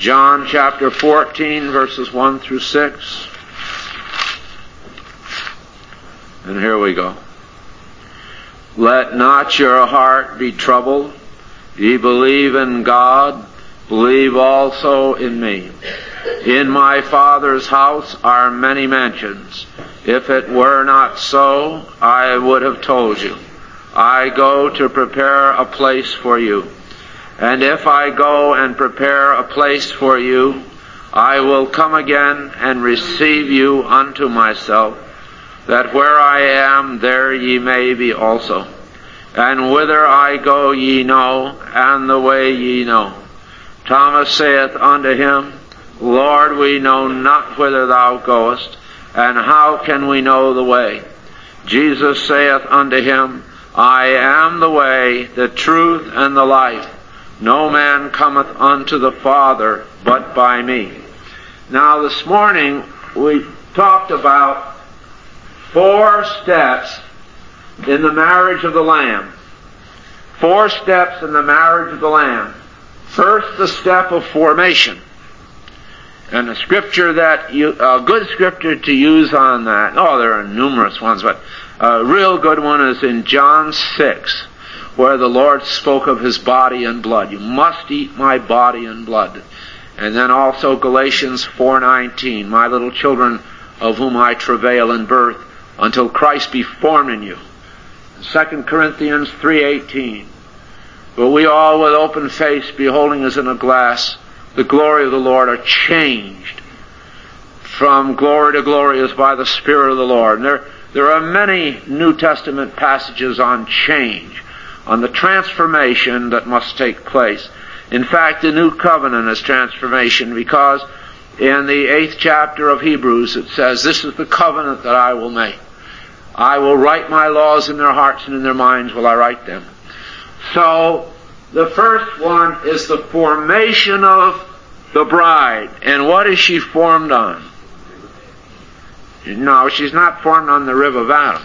John chapter 14, verses 1 through 6. And here we go. Let not your heart be troubled. Ye believe in God, believe also in me. In my Father's house are many mansions. If it were not so, I would have told you. I go to prepare a place for you. And if I go and prepare a place for you, I will come again and receive you unto myself, that where I am, there ye may be also. And whither I go ye know, and the way ye know. Thomas saith unto him, Lord, we know not whither thou goest, and how can we know the way? Jesus saith unto him, I am the way, the truth, and the life. No man cometh unto the Father but by me. Now this morning we talked about 4 steps in the marriage of the Lamb. 4 steps in the marriage of the Lamb. First, the step of formation. And a scripture a good scripture to use on that, there are numerous ones, but a real good one is in John 6, where the Lord spoke of His body and blood. You must eat my body and blood. And then also Galatians 4:19, my little children, of whom I travail in birth, until Christ be formed in you. 2 Corinthians 3:18, but we all with open face, beholding as in a glass the glory of the Lord, are changed from glory to glory as by the Spirit of the Lord. And there are many New Testament passages on change, on the transformation that must take place. In fact, the New Covenant is transformation, because in the 8th chapter of Hebrews it says, this is the covenant that I will make. I will write my laws in their hearts, and in their minds will I write them. So, the first one is the formation of the bride. And what is she formed on? No, she's not formed on the rib of Adam.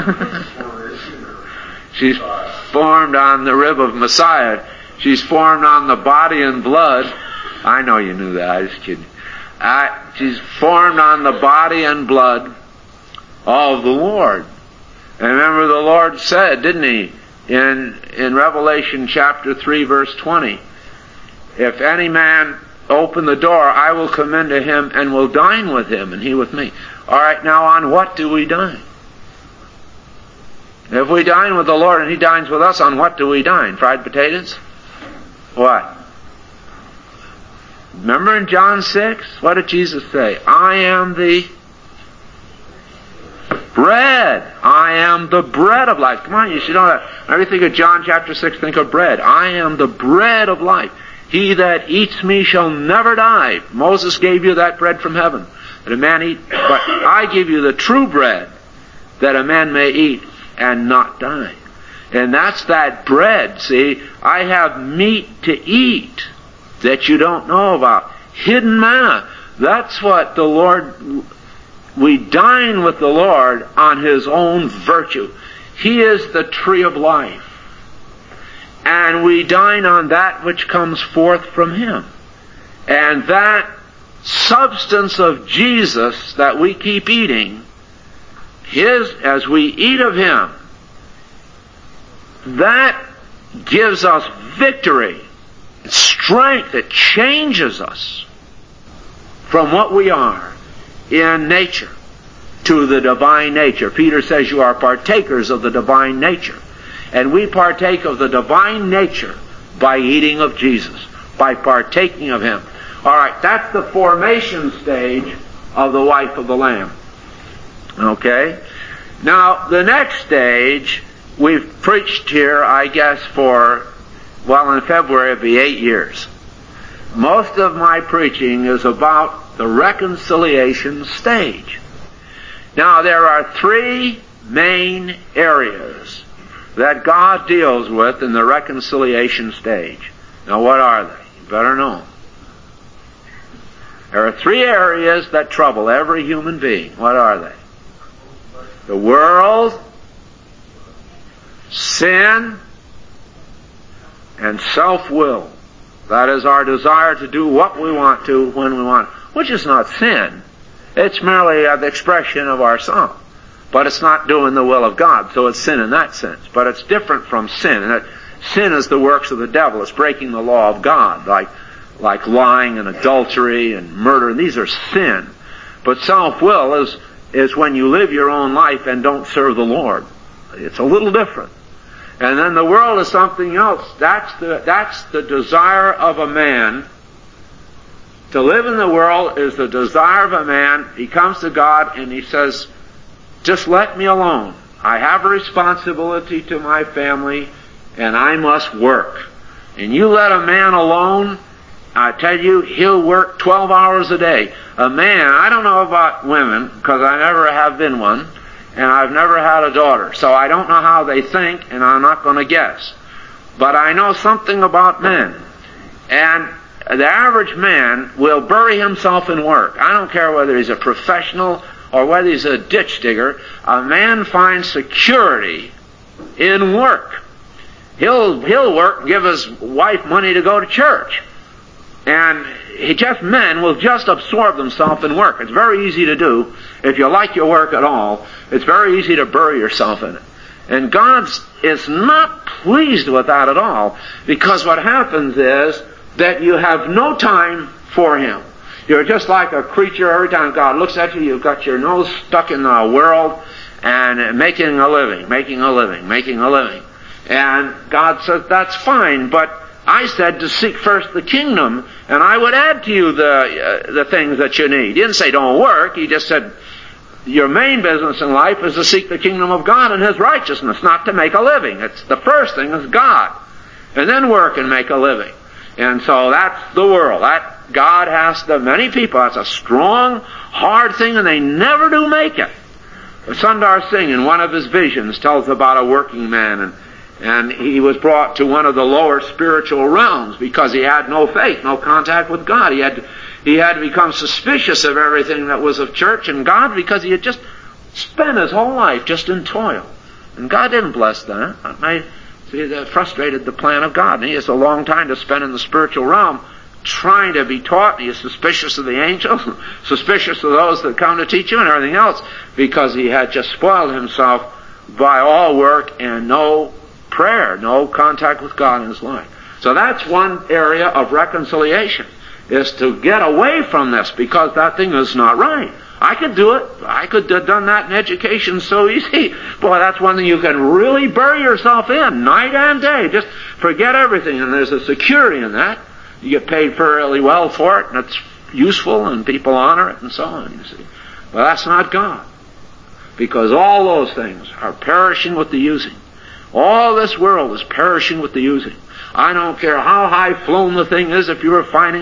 She's formed on the rib of Messiah. She's formed on the body and blood. I know you knew that, I was kidding. She's formed on the body and blood of the Lord. And remember, the Lord said, didn't He, in Revelation chapter 3, verse 20, if any man open the door, I will come into him and will dine with him, and he with me. All right, now on what do we dine? If we dine with the Lord and He dines with us, on what do we dine? Fried potatoes? What? Remember in John 6? What did Jesus say? I am the bread. I am the bread of life. Come on, you should know that. Whenever you think of John chapter 6, think of bread. I am the bread of life. He that eats me shall never die. Moses gave you that bread from heaven, that a man eat. But I give you the true bread, that a man may eat and not die. And that's that bread. See, I have meat to eat that you don't know about. Hidden manna. That's what the Lord... We dine with the Lord on His own virtue. He is the tree of life. And we dine on that which comes forth from Him. And that substance of Jesus that we keep eating, as we eat of Him, that gives us victory, strength. It changes us from what we are in nature to the divine nature. Peter says you are partakers of the divine nature. And we partake of the divine nature by eating of Jesus, by partaking of Him. All right, that's the formation stage of the wife of the Lamb. Okay? Now, the next stage, we've preached here, I guess, in February it'll be 8 years. Most of my preaching is about the reconciliation stage. Now, there are 3 main areas that God deals with in the reconciliation stage. Now, what are they? You better know. There are 3 areas that trouble every human being. What are they? The world, sin, and self-will. That is our desire to do what we want to when we want, which is not sin. It's merely the expression of our song. But it's not doing the will of God, so it's sin in that sense. But it's different from sin. Sin is the works of the devil. It's breaking the law of God, like lying and adultery and murder. These are sin. But self-will is when you live your own life and don't serve the Lord. It's a little different. And then the world is something else. That's the desire of a man. To live in the world is the desire of a man. He comes to God and he says, just let me alone. I have a responsibility to my family and I must work. And you let a man alone, I tell you, he'll work 12 hours a day. A man, I don't know about women, because I never have been one, and I've never had a daughter, so I don't know how they think, and I'm not going to guess. But I know something about men. And the average man will bury himself in work. I don't care whether he's a professional or whether he's a ditch digger. A man finds security in work. He'll work and give his wife money to go to church. And men will just absorb themselves in work. It's very easy to do. If you like your work at all, it's very easy to bury yourself in it. And God is not pleased with that at all, because what happens is that you have no time for Him. You're just like a creature. Every time God looks at you, you've got your nose stuck in the world and making a living. And God says, that's fine, but I said to seek first the kingdom, and I would add to you the things that you need. He didn't say don't work. He just said your main business in life is to seek the kingdom of God and His righteousness, not to make a living. It's the first thing is God, and then work and make a living. And so that's the world. That God has to, many people, that's a strong, hard thing, and they never do make it. Sundar Singh, in one of his visions, tells about a working man, and he was brought to one of the lower spiritual realms because he had no faith, no contact with God. He had to become suspicious of everything that was of church and God, because he had just spent his whole life just in toil. And God didn't bless that. That frustrated the plan of God. And he has a long time to spend in the spiritual realm trying to be taught. He is suspicious of the angels, suspicious of those that come to teach him and everything else, because he had just spoiled himself by all work and no prayer, no contact with God in his life. So that's one area of reconciliation, is to get away from this, because that thing is not right. I could do it. I could have done that in education so easy. Boy, that's one thing you can really bury yourself in, night and day. Just forget everything, and there's a security in that. You get paid fairly well for it, and it's useful, and people honor it, and so on, you see. But that's not God, because all those things are perishing with the using. All this world is perishing with the using. I don't care how high flown the thing is. If you were finding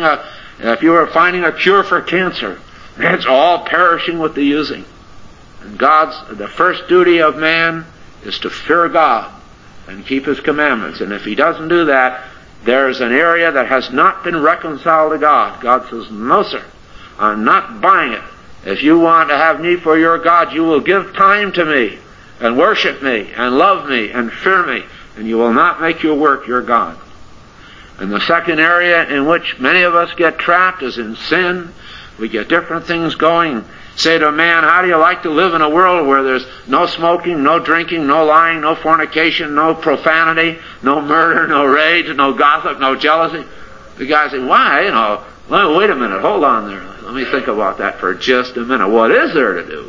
a cure for cancer, it's all perishing with the using. And the first duty of man is to fear God and keep His commandments. And if he doesn't do that, there's an area that has not been reconciled to God. God says, no sir, I'm not buying it. If you want to have me for your God, you will give time to me and worship me and love me and fear me, and you will not make your work your God. And the second area in which many of us get trapped is in sin. We get different things going. Say to a man, how do you like to live in a world where there's no smoking, no drinking, no lying, no fornication, no profanity, no murder, no rage, no gossip, no jealousy? The guy says, why? Wait a minute, hold on there. Let me think about that for just a minute. What is there to do?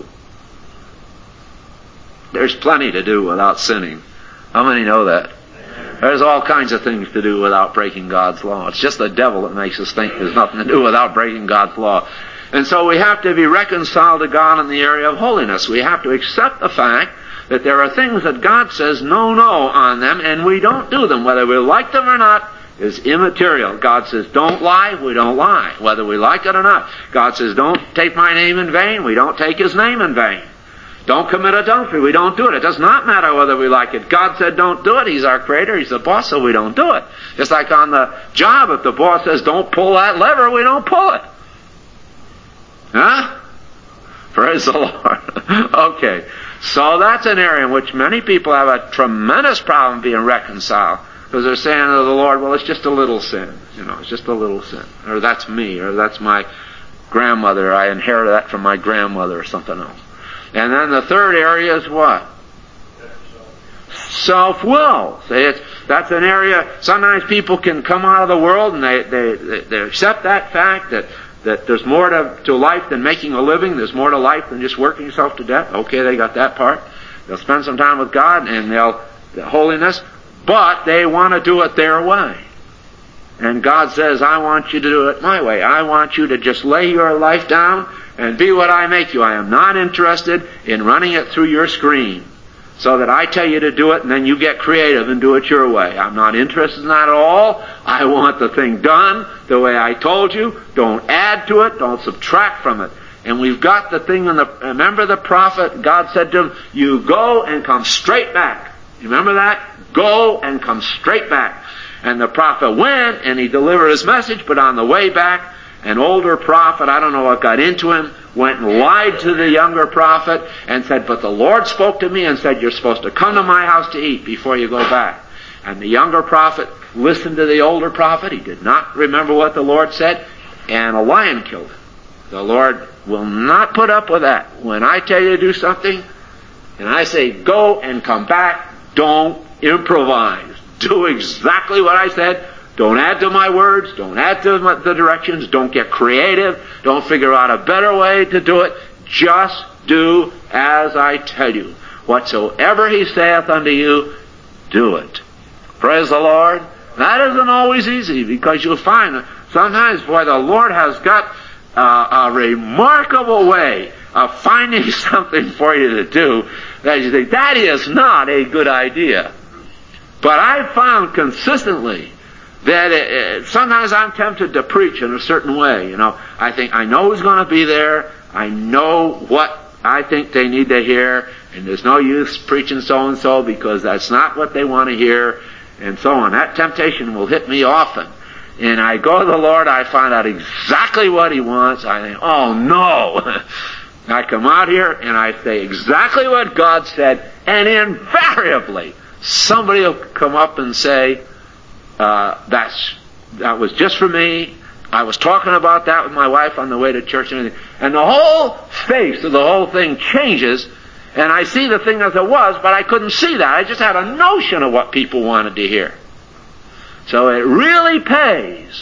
There's plenty to do without sinning. How many know that? There's all kinds of things to do without breaking God's law. It's just the devil that makes us think there's nothing to do without breaking God's law. And so we have to be reconciled to God in the area of holiness. We have to accept the fact that there are things that God says no on them, and we don't do them. Whether we like them or not is immaterial. God says don't lie, we don't lie, whether we like it or not. God says don't take my name in vain, we don't take His name in vain. Don't commit adultery, we don't do it. It does not matter whether we like it. God said don't do it. He's our creator, He's the boss, so we don't do it. Just like on the job, if the boss says don't pull that lever, we don't pull it. Huh? Praise the Lord. Okay. So that's an area in which many people have a tremendous problem being reconciled Because they're saying to the Lord, well, it's just a little sin. It's just a little sin. Or that's me, or that's my grandmother. I inherited that from my grandmother, or something else. And then the third area is what? Self-will. That's an area, sometimes people can come out of the world and they accept that fact that there's more to life than making a living. There's more to life than just working yourself to death. Okay, they got that part. They'll spend some time with God and holiness, but they want to do it their way. And God says, I want you to do it my way. I want you to just lay your life down and be what I make you. I am not interested in running it through your screen so that I tell you to do it and then you get creative and do it your way. I'm not interested in that at all. I want the thing done the way I told you. Don't add to it. Don't subtract from it. And we've got the thing remember the prophet, God said to him, you go and come straight back. You remember that? Go and come straight back. And the prophet went and he delivered his message, but on the way back, an older prophet, I don't know what got into him, went and lied to the younger prophet and said, but the Lord spoke to me and said, you're supposed to come to my house to eat before you go back. And the younger prophet listened to the older prophet. He did not remember what the Lord said, and a lion killed him. The Lord will not put up with that. When I tell you to do something, and I say, go and come back, don't improvise. Do exactly what I said. Don't add to my words. Don't add to the directions. Don't get creative. Don't figure out a better way to do it. Just do as I tell you. Whatsoever he saith unto you, do it. Praise the Lord. That isn't always easy, because you'll find that sometimes, boy, the Lord has got a remarkable way of finding something for you to do that you think, that is not a good idea. But I've found consistently that sometimes I'm tempted to preach in a certain way. I think I know who's going to be there. I know what I think they need to hear, and there's no use preaching so-and-so because that's not what they want to hear, and so on. That temptation will hit me often. And I go to the Lord, I find out exactly what he wants. I think, oh no! I come out here and I say exactly what God said, and invariably somebody will come up and say, that was just for me. I was talking about that with my wife on the way to church and everything. And the whole face of the whole thing changes, and I see the thing as it was, but I couldn't see that. I just had a notion of what people wanted to hear. So it really pays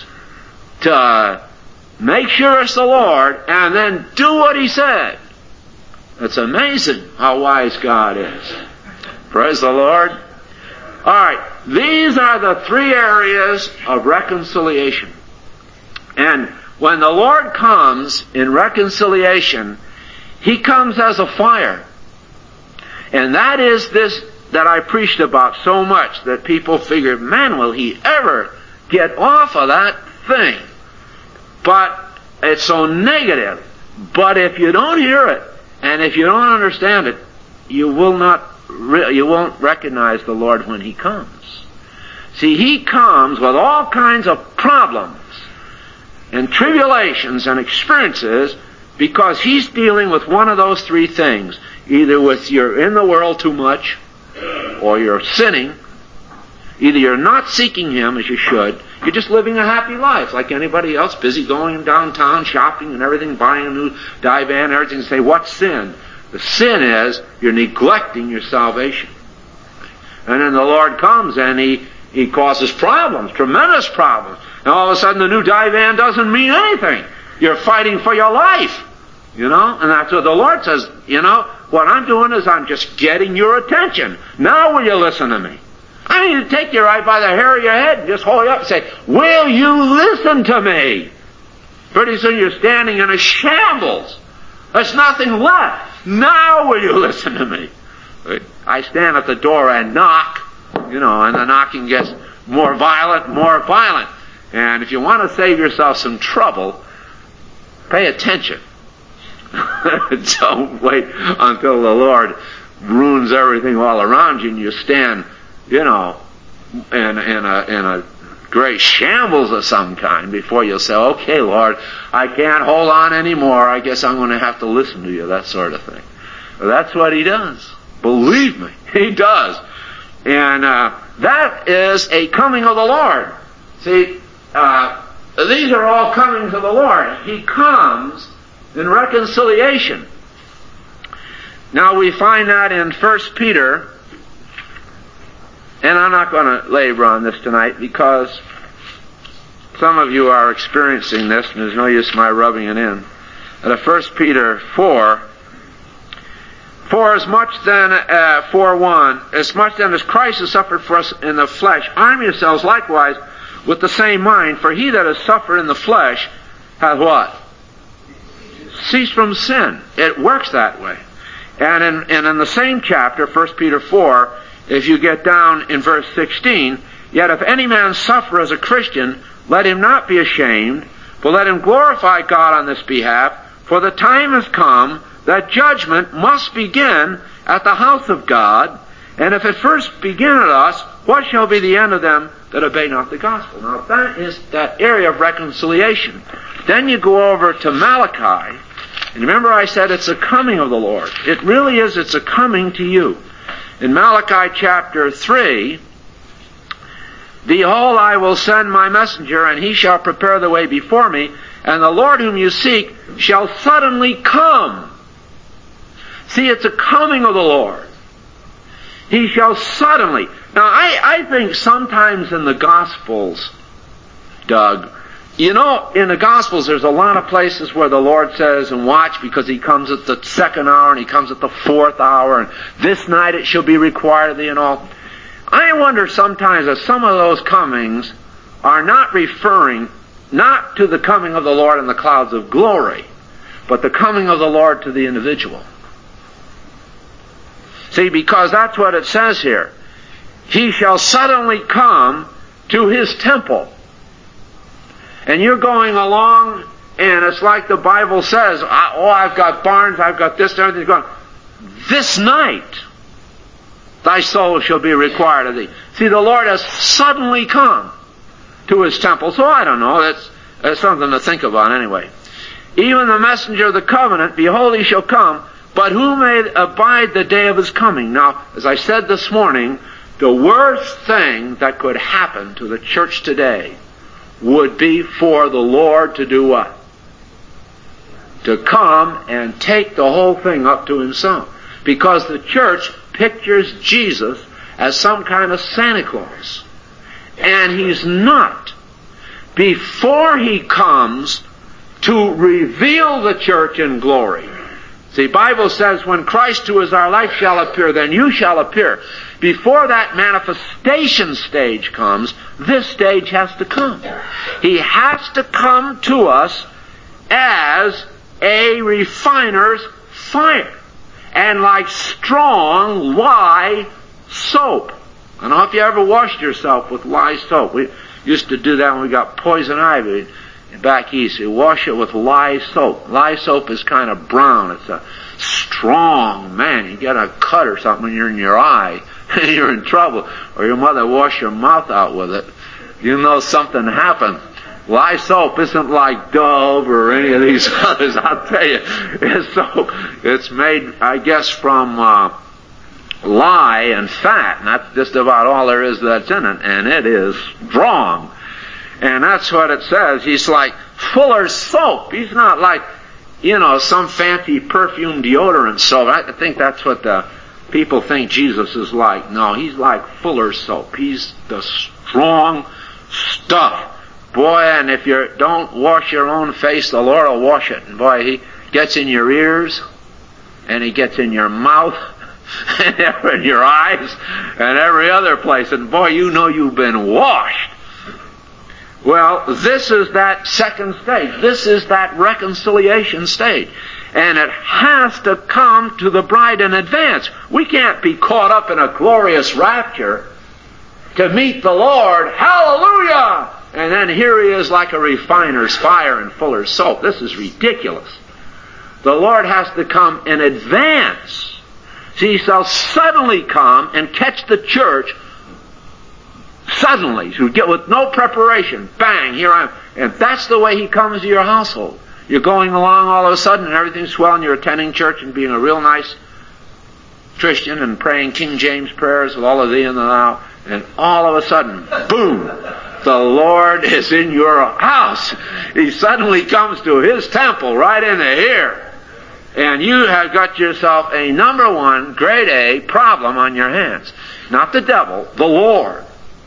to make sure it's the Lord and then do what he said. It's amazing how wise God is. Praise the Lord. All right, these are the three areas of reconciliation. And when the Lord comes in reconciliation, he comes as a fire. And that is this that I preached about so much, that people figure, man, will he ever get off of that thing? But it's so negative. But if you don't hear it, and if you don't understand it, you won't recognize the Lord when he comes. See, he comes with all kinds of problems and tribulations and experiences because he's dealing with one of those three things. Either with you're in the world too much, or you're sinning. Either you're not seeking him as you should, you're just living a happy life like anybody else, busy going downtown, shopping and everything, buying a new divan and everything, and say, what's sin? The sin is you're neglecting your salvation. And then the Lord comes and he causes problems, tremendous problems. And all of a sudden the new divan doesn't mean anything. You're fighting for your life. And that's what the Lord says. What I'm doing is I'm just getting your attention. Now will you listen to me? I need to take you right by the hair of your head and just hold you up and say, will you listen to me? Pretty soon you're standing in a shambles. There's nothing left. Now will you listen to me? I stand at the door and knock, and the knocking gets more violent. And if you want to save yourself some trouble, pay attention. Don't wait until the Lord ruins everything all around you and you stand, in a great shambles of some kind before you'll say, okay, Lord, I can't hold on anymore. I guess I'm going to have to listen to you, that sort of thing. That's what he does. Believe me, he does. And That is a coming of the Lord. See, these are all comings of the Lord. He comes in reconciliation. Now we find that in 1 Peter, and I'm not going to labor on this tonight because some of you are experiencing this and there's no use my rubbing it in. At 1 Peter 4, as much then as Christ has suffered for us in the flesh, arm yourselves likewise with the same mind, for he that has suffered in the flesh hath what? Ceased from sin. It works that way. And in the same chapter, 1 Peter 4, if you get down in verse 16, yet if any man suffer as a Christian, let him not be ashamed, but let him glorify God on this behalf, for the time has come that judgment must begin at the house of God, and if it first begin at us, what shall be the end of them that obey not the gospel? Now that is that area of reconciliation. Then you go over to Malachi, and remember I said it's a coming of the Lord. It really is, it's a coming to you. In Malachi chapter 3, behold, I will send my messenger, and he shall prepare the way before me, and the Lord whom you seek shall suddenly come. See, it's a coming of the Lord. He shall suddenly. Now, I think sometimes in the Gospels, Doug, you know, in the Gospels there's a lot of places where the Lord says, and watch, because he comes at the 2nd hour, and he comes at the 4th hour, and this night it shall be required of thee, and all. I wonder sometimes that some of those comings are not referring not to the coming of the Lord in the clouds of glory, but the coming of the Lord to the individual. See, because that's what it says here. He shall suddenly come to his temple. And you're going along, and it's like the Bible says, I've got barns, I've got this, and everything's going. This night, thy soul shall be required of thee. See, the Lord has suddenly come to his temple. So I don't know, that's something to think about anyway. Even the messenger of the covenant, behold, he shall come, but who may abide the day of his coming? Now, as I said this morning, the worst thing that could happen to the church today would be for the Lord to do what? To come and take the whole thing up to himself. Because the church pictures Jesus as some kind of Santa Claus. And he's not. Before he comes to reveal the church in glory. See, the Bible says, when Christ who is our life shall appear, then you shall appear. Before that manifestation stage comes, this stage has to come. He has to come to us as a refiner's fire. And like strong lye soap. I don't know if you ever washed yourself with lye soap. We used to do that when we got poison ivy back east. You wash it with lye soap. Lye soap is kind of brown. It's a strong, man. You get a cut or something when you're in your eye, and you're in trouble. Or your mother washed your mouth out with it. You know something happened. Lye soap isn't like Dove or any of these others, I'll tell you. It's made, I guess, from lye and fat, and that's just about all there is that's in it, and it is strong. And that's what it says. He's like Fuller's soap. He's not like, some fancy perfume deodorant soap. I think that's what the people think Jesus is like. No, he's like Fuller's soap. He's the strong stuff. Boy, and if you don't wash your own face, the Lord will wash it. And boy, he gets in your ears, and he gets in your mouth, and in your eyes, and every other place. And boy, you know you've been washed. Well, this is that second stage. This is that reconciliation stage. And it has to come to the bride in advance. We can't be caught up in a glorious rapture to meet the Lord. Hallelujah! And then here he is like a refiner's fire and fuller's soap. This is ridiculous. The Lord has to come in advance. See, he shall suddenly come and catch the church suddenly. So you get with no preparation. Bang, here I am. And that's the way he comes to your household. You're going along all of a sudden and everything's swell and you're attending church and being a real nice Christian and praying King James prayers with all of thee and the thou. And all of a sudden, boom, the Lord is in your house. He suddenly comes to His temple right in here. And you have got yourself a number one, grade A problem on your hands. Not the devil, the Lord.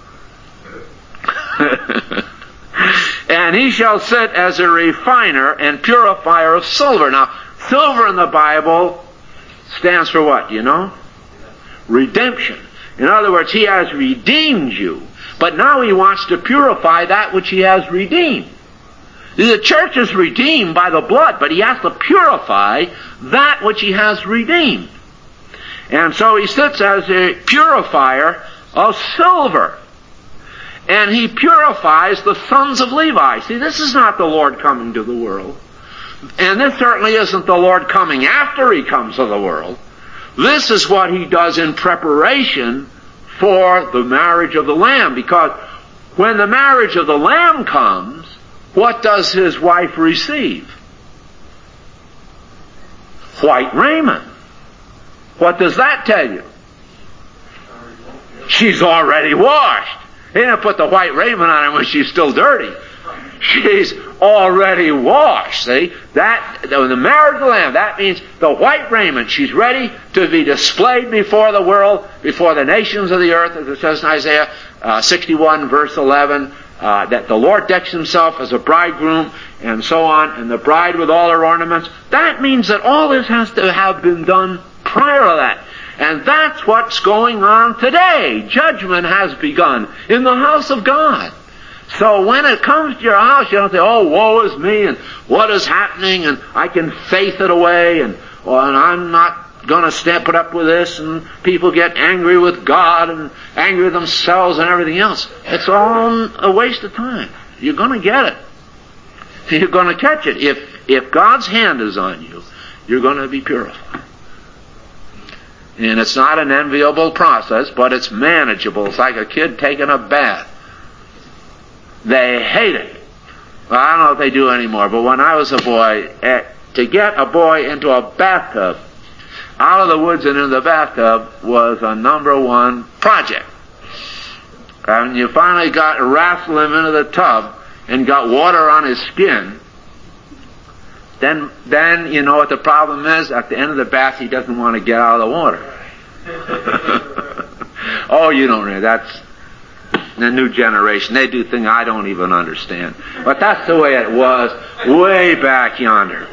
And He shall sit as a refiner and purifier of silver. Now, silver in the Bible stands for what, you know? Redemption. In other words, He has redeemed you. But now He wants to purify that which He has redeemed. The church is redeemed by the blood, but He has to purify that which He has redeemed. And so He sits as a purifier of silver. And He purifies the sons of Levi. See, this is not the Lord coming to the world. And this certainly isn't the Lord coming after He comes to the world. This is what He does in preparation for the marriage of the Lamb. Because when the marriage of the Lamb comes, what does His wife receive? White raiment. What does that tell you? She's already washed. He didn't put the white raiment on her when she's still dirty. She's already washed. See? That, the marriage of the Lamb, that means the white raiment. She's ready to be displayed before the world, before the nations of the earth, as it says in Isaiah 61 verse 11, that the Lord decks Himself as a bridegroom, and so on, and the bride with all her ornaments. That means that all this has to have been done prior to that. And that's what's going on today. Judgment has begun in the house of God. So when it comes to your house, you don't say, oh, woe is me, and what is happening, and I can faith it away, and I'm not going to put up with this, and people get angry with God and angry with themselves and everything else. It's all a waste of time. You're going to get it. You're going to catch it. If God's hand is on you, you're going to be purified. And it's not an enviable process, but it's manageable. It's like a kid taking a bath. They hate it. Well, I don't know if they do anymore, but when I was a boy, to get a boy into a bathtub, out of the woods and into the bathtub, was a number one project. And you finally got to wrestle him into the tub and got water on his skin. Then you know what the problem is? At the end of the bath, he doesn't want to get out of the water. Oh, you don't really. That's the new generation. They do things I don't even understand. But that's the way it was way back yonder.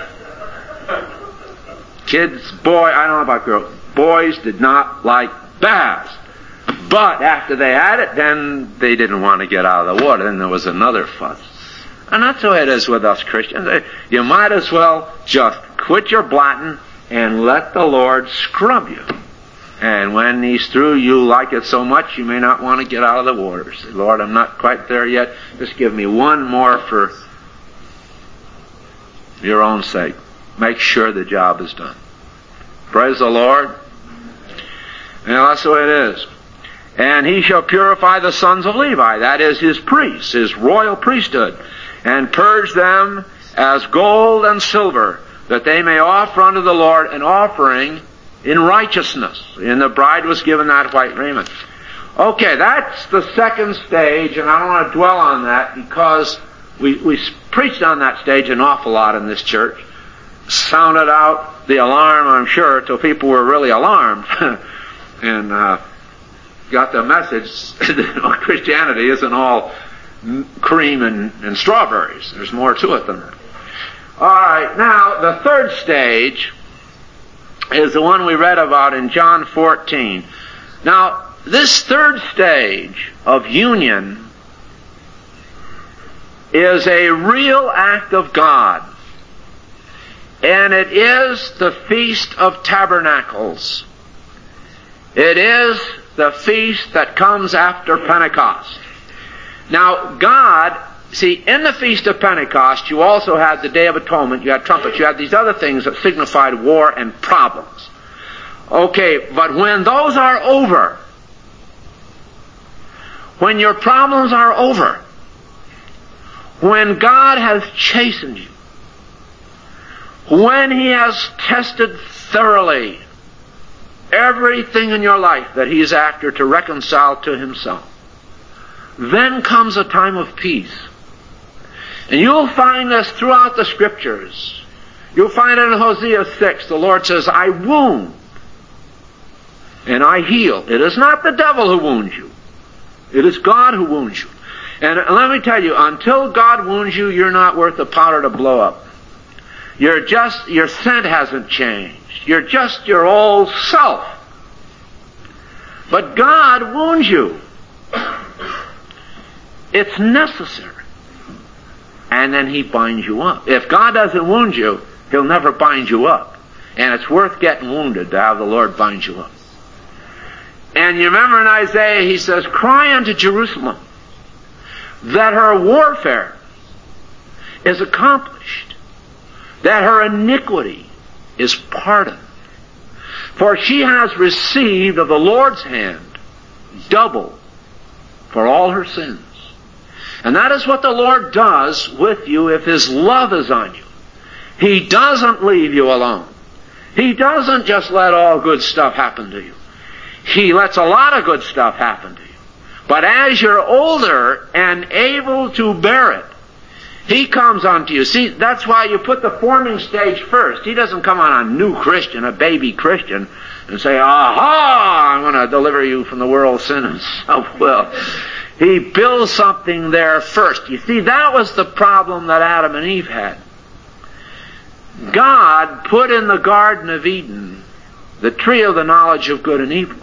Kids, I don't know about girls, boys did not like baths. But after they had it, then they didn't want to get out of the water. Then there was another fuss. And that's the way it is with us Christians. You might as well just quit your blatting and let the Lord scrub you. And when He's through, you like it so much you may not want to get out of the water. Say, Lord, I'm not quite there yet. Just give me one more for your own sake. Make sure the job is done. Praise the Lord. And that's the way it is. And He shall purify the sons of Levi, that is His priests, His royal priesthood, and purge them as gold and silver, that they may offer unto the Lord an offering in righteousness. And the bride was given that white raiment. Okay, that's the second stage, and I don't want to dwell on that because we preached on that stage an awful lot in this church. Sounded out the alarm, I'm sure, till people were really alarmed. And got the message that Christianity isn't all cream and strawberries. There's more to it than that. All right, now the third stage is the one we read about in John 14. Now, this third stage of union is a real act of God. And it is the Feast of Tabernacles. It is the feast that comes after Pentecost. Now, God, see, in the Feast of Pentecost, you also had the Day of Atonement, you had trumpets, you had these other things that signified war and problems. Okay, but when those are over, when your problems are over, when God has chastened you, when He has tested thoroughly everything in your life that He is after to reconcile to Himself, then comes a time of peace. And you'll find this throughout the Scriptures. You'll find it in Hosea 6. The Lord says, I wound and I heal. It is not the devil who wounds you. It is God who wounds you. And let me tell you, until God wounds you, you're not worth the powder to blow up. Your scent hasn't changed. You're just your old self. But God wounds you. It's necessary. And then He binds you up. If God doesn't wound you, He'll never bind you up. And it's worth getting wounded to have the Lord bind you up. And you remember in Isaiah, He says, cry unto Jerusalem that her warfare is accomplished, that her iniquity is pardoned. For she has received of the Lord's hand double for all her sins. And that is what the Lord does with you if His love is on you. He doesn't leave you alone. He doesn't just let all good stuff happen to you. He lets a lot of good stuff happen to you. But as you're older and able to bear it, He comes unto you. See, that's why you put the forming stage first. He doesn't come on a new Christian, a baby Christian, and say, aha, I'm going to deliver you from the world's sin and self-will. He builds something there first. You see, that was the problem that Adam and Eve had. God put in the Garden of Eden the tree of the knowledge of good and evil.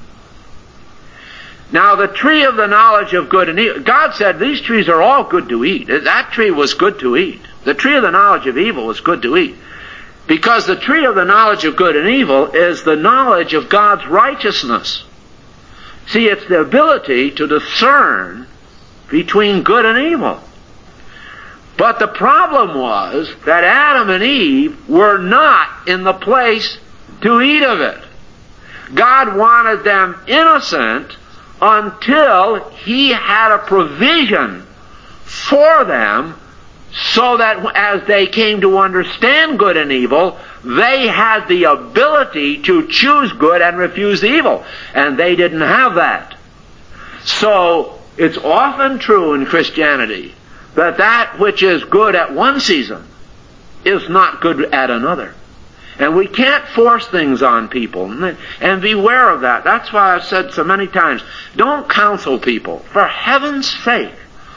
Now, the tree of the knowledge of good and evil, God said these trees are all good to eat. That tree was good to eat. The tree of the knowledge of evil was good to eat. Because the tree of the knowledge of good and evil is the knowledge of God's righteousness. See, it's the ability to discern between good and evil. But the problem was that Adam and Eve were not in the place to eat of it. God wanted them innocent until He had a provision for them so that as they came to understand good and evil, they had the ability to choose good and refuse evil. And they didn't have that. So, it's often true in Christianity that that which is good at one season is not good at another. And we can't force things on people. And beware of that. That's why I've said so many times, don't counsel people. For heaven's sake.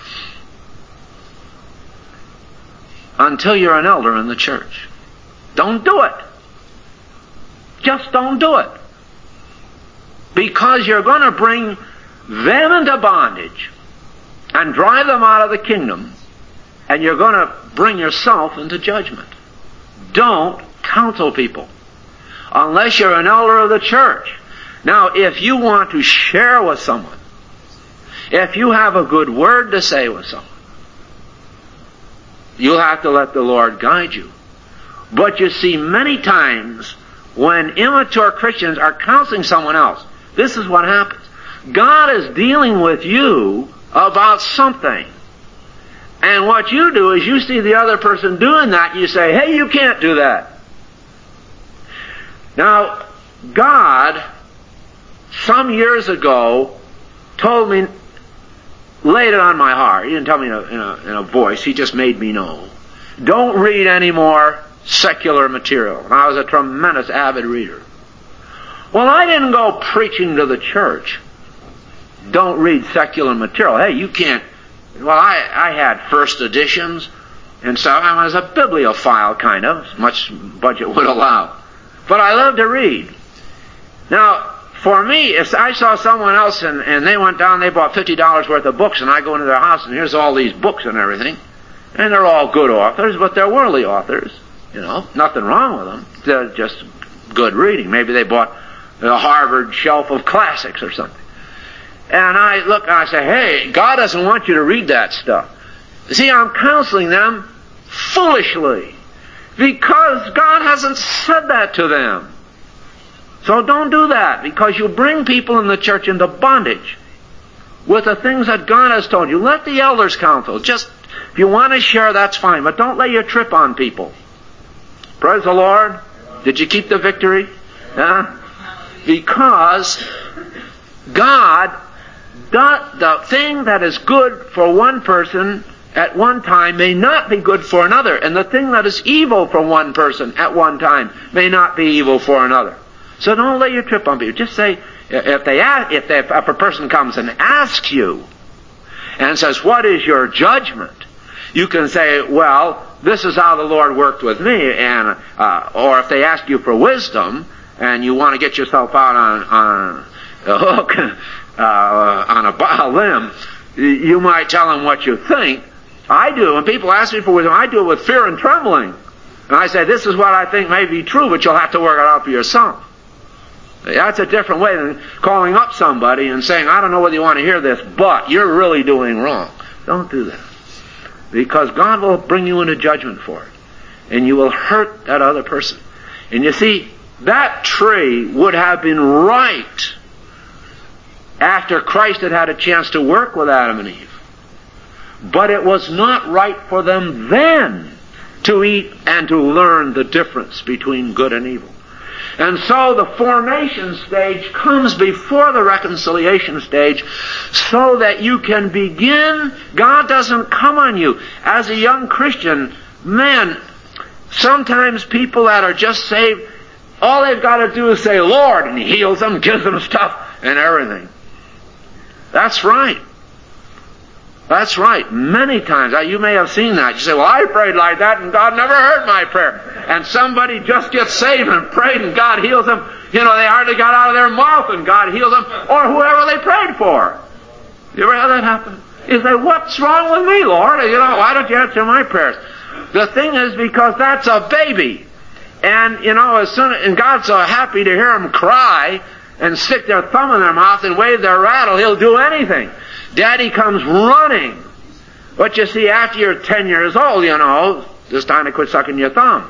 Until you're an elder in the church. Don't do it. Just don't do it. Because you're going to bring them into bondage and drive them out of the kingdom. And you're going to bring yourself into judgment. Don't counsel people unless you're an elder of the church. Now, if you want to share with someone, if you have a good word to say with someone, you'll have to let the Lord guide you. But you see, many times when immature Christians are counseling someone else, this is what happens. God is dealing with you about something. And what you do is you see the other person doing that, and you say, hey, you can't do that. Now, God, some years ago, told me, laid it on my heart. He didn't tell me in a voice. He just made me know. Don't read any more secular material. And I was a tremendous avid reader. Well, I didn't go preaching to the church. Don't read secular material. Hey, you can't. Well, I had first editions, and so I was a bibliophile, kind of, as much budget would allow. But I love to read. Now, for me, if I saw someone else and they went down, they bought $50 worth of books, and I go into their house and here's all these books and everything, and they're all good authors, but they're worldly authors, nothing wrong with them. They're just good reading. Maybe they bought the Harvard Shelf of Classics or something. And I look and I say, hey, God doesn't want you to read that stuff. See, I'm counseling them foolishly because God hasn't said that to them. So don't do that, because you bring people in the church into bondage with the things that God has told you. Let the elders counsel. Just, if you want to share, that's fine, but don't lay your trip on people. Praise the Lord. Did you keep the victory? Huh? Because God, the thing that is good for one person at one time may not be good for another, and the thing that is evil for one person at one time may not be evil for another. So don't lay your trip on people. Just say, if a person comes and asks you and says, what is your judgment? You can say, well, this is how the Lord worked with me, and or if they ask you for wisdom and you want to get yourself out on a hook, on a limb, you might tell them what you think. I do. When people ask me for wisdom, I do it with fear and trembling. And I say, this is what I think may be true, but you'll have to work it out for yourself. That's a different way than calling up somebody and saying, I don't know whether you want to hear this, but you're really doing wrong. Don't do that. Because God will bring you into judgment for it. And you will hurt that other person. And you see, that tree would have been right after Christ had had a chance to work with Adam and Eve. But it was not right for them then to eat and to learn the difference between good and evil. And so the formation stage comes before the reconciliation stage so that you can begin. God doesn't come on you. As a young Christian, man, sometimes people that are just saved, all they've got to do is say, Lord, and He heals them, gives them stuff and everything. That's right. That's right. Many times, you may have seen that. You say, well, I prayed like that and God never heard my prayer. And somebody just gets saved and prayed and God heals them. You know, they hardly got out of their mouth and God heals them. Or whoever they prayed for. You ever have that happen? You say, what's wrong with me, Lord? You know, why don't you answer my prayers? The thing is, because that's a baby. And, you know, and God's so happy to hear them cry and stick their thumb in their mouth and wave their rattle, He'll do anything. Daddy comes running. But you see, after you're 10 years old, you know, it's time to quit sucking your thumb.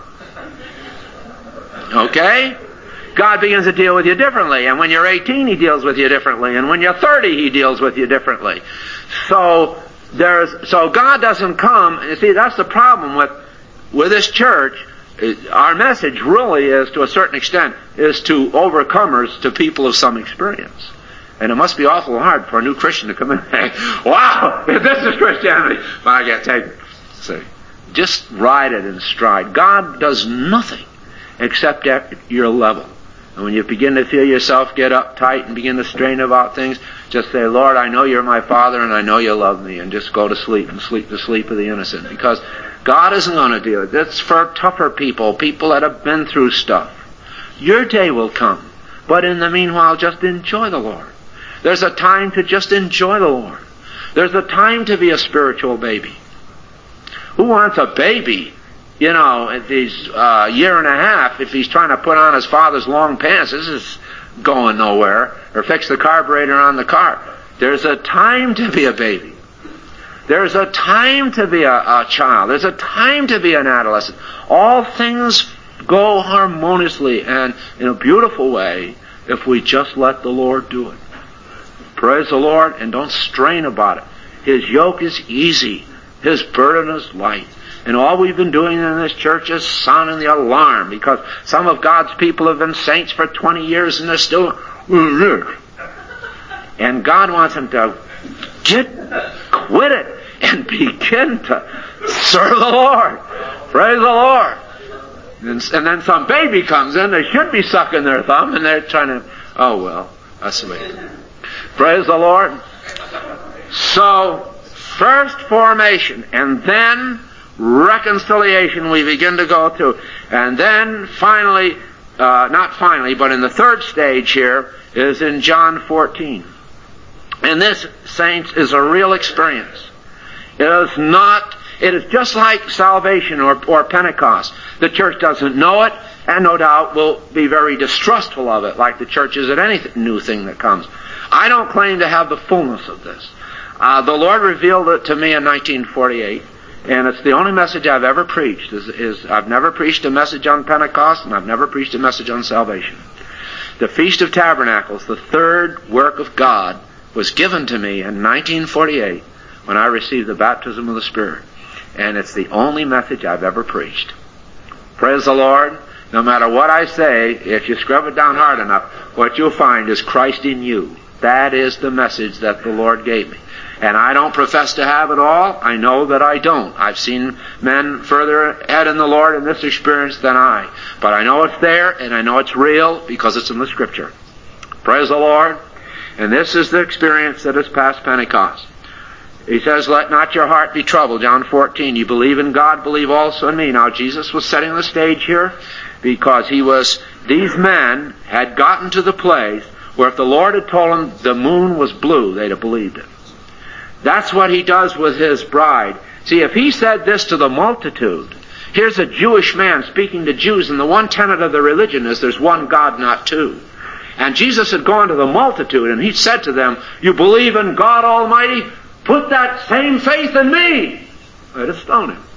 Okay? God begins to deal with you differently. And when you're 18, He deals with you differently. And when you're 30, He deals with you differently. So God doesn't come. You see, that's the problem with this church. Our message really is, to a certain extent, is to overcomers, to people of some experience. And it must be awful hard for a new Christian to come in and say, wow, this is Christianity. But I can't take it. See, just ride it in stride. God does nothing except at your level. And when you begin to feel yourself get uptight and begin to strain about things, just say, Lord, I know You're my Father and I know You love me. And just go to sleep and sleep the sleep of the innocent. Because God isn't going to deal with it. It's for tougher people, people that have been through stuff. Your day will come. But in the meanwhile, just enjoy the Lord. There's a time to just enjoy the Lord. There's a time to be a spiritual baby. Who wants a baby, you know, at these year and a half, if he's trying to put on his father's long pants? This is going nowhere. Or fix the carburetor on the car. There's a time to be a baby. There's a time to be a child. There's a time to be an adolescent. All things go harmoniously and in a beautiful way if we just let the Lord do it. Praise the Lord, and don't strain about it. His yoke is easy. His burden is light. And all we've been doing in this church is sounding the alarm, because some of God's people have been saints for 20 years and they're still... And God wants them to quit it and begin to serve the Lord. Praise the Lord. And then some baby comes in, they should be sucking their thumb, and they're trying to... Oh, well, that's the way it is. Praise the Lord. So, first formation, and then reconciliation we begin to go through. And then finally, not finally, but in the third stage here, is in John 14. And this, saints, is a real experience. It is just like salvation or Pentecost. The church doesn't know it, and no doubt will be very distrustful of it, like the church is at any new thing that comes. I don't claim to have the fullness of this. The Lord revealed it to me in 1948, and it's the only message I've ever preached. I've never preached a message on Pentecost, and I've never preached a message on salvation. The Feast of Tabernacles, the third work of God, was given to me in 1948 when I received the baptism of the Spirit. And it's the only message I've ever preached. Praise the Lord. No matter what I say, if you scrub it down hard enough, what you'll find is Christ in you. That is the message that the Lord gave me. And I don't profess to have it all. I know that I don't. I've seen men further ahead in the Lord in this experience than I. But I know it's there, and I know it's real because it's in the Scripture. Praise the Lord. And this is the experience that is past Pentecost. He says, let not your heart be troubled. John 14, you believe in God, believe also in me. Now Jesus was setting the stage here because these men had gotten to the place where if the Lord had told them the moon was blue, they'd have believed it. That's what he does with his bride. See, if he said this to the multitude, here's a Jewish man speaking to Jews, and the one tenet of the religion is there's one God, not two. And Jesus had gone to the multitude, and he said to them, you believe in God Almighty? Put that same faith in me. They'd have stoned him.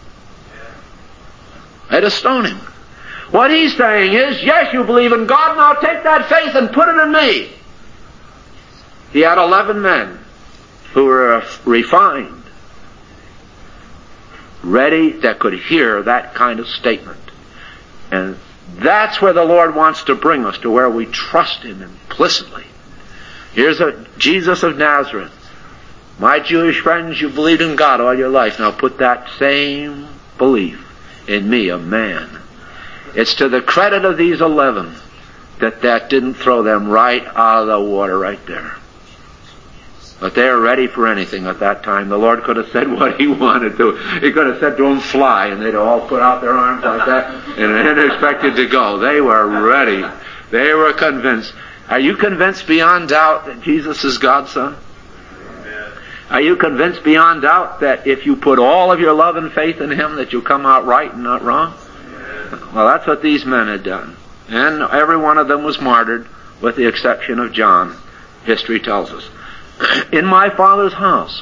They'd have stoned him. What he's saying is, yes, you believe in God, now take that faith and put it in me. He had 11 men who were refined, ready, that could hear that kind of statement. And that's where the Lord wants to bring us, to where we trust Him implicitly. Here's Jesus of Nazareth. My Jewish friends, you believed in God all your life. Now put that same belief in me, a man. It's to the credit of these 11 that didn't throw them right out of the water right there. But they were ready for anything at that time. The Lord could have said what He wanted to. He could have said to them, fly, and they'd all put out their arms like that and expected to go. They were ready. They were convinced. Are you convinced beyond doubt that Jesus is God's Son? Amen. Are you convinced beyond doubt that if you put all of your love and faith in Him that you'll come out right and not wrong? Amen. Well, that's what these men had done. And every one of them was martyred, with the exception of John. History tells us. In my Father's house.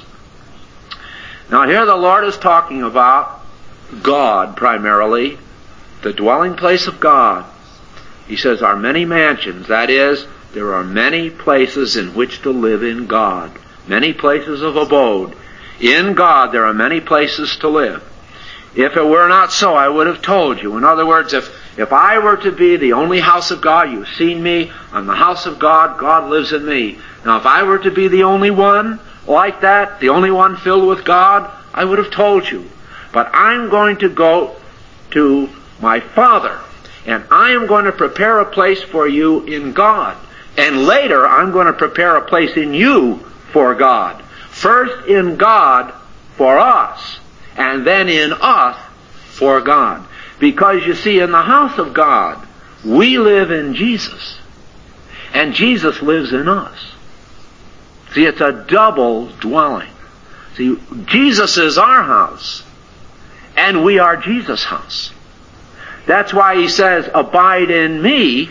Now here the Lord is talking about God primarily, the dwelling place of God. He says, are many mansions. That is, there are many places in which to live in God. Many places of abode. In God there are many places to live. If it were not so, I would have told you. In other words, if I were to be the only house of God, you've seen me, I'm the house of God, God lives in me. Now if I were to be the only one like that, the only one filled with God, I would have told you. But I'm going to go to my Father, and I am going to prepare a place for you in God. And later I'm going to prepare a place in you for God. First in God for us, and then in us for God. Because you see, in the house of God, we live in Jesus, and Jesus lives in us. See, it's a double dwelling. See, Jesus is our house, and we are Jesus' house. That's why He says, abide in me,